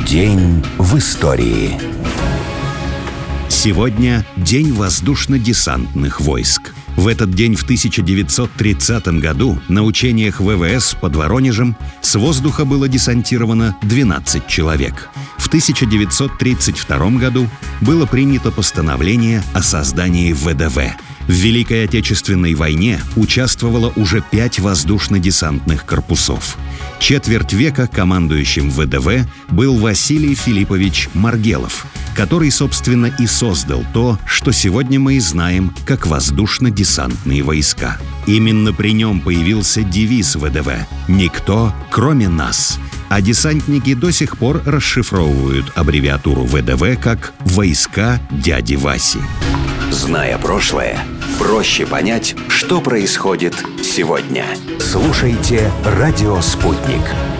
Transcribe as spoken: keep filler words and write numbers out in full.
День в истории. Сегодня День воздушно-десантных войск. В этот день в тысяча девятьсот тридцатом году на учениях ВВС под Воронежем с воздуха было десантировано двенадцать человек. В тысяча девятьсот тридцать втором году было принято постановление о создании ВДВ. В Великой Отечественной войне участвовало уже пять воздушно-десантных корпусов. Четверть века командующим ВДВ был Василий Филиппович Маргелов, который, собственно, и создал то, что сегодня мы и знаем как воздушно-десантные войска. Именно при нем появился девиз ВДВ «Никто, кроме нас». А десантники до сих пор расшифровывают аббревиатуру ВДВ как «Войска дяди Васи». Зная прошлое, проще понять, что происходит сегодня. Слушайте «Радио Спутник».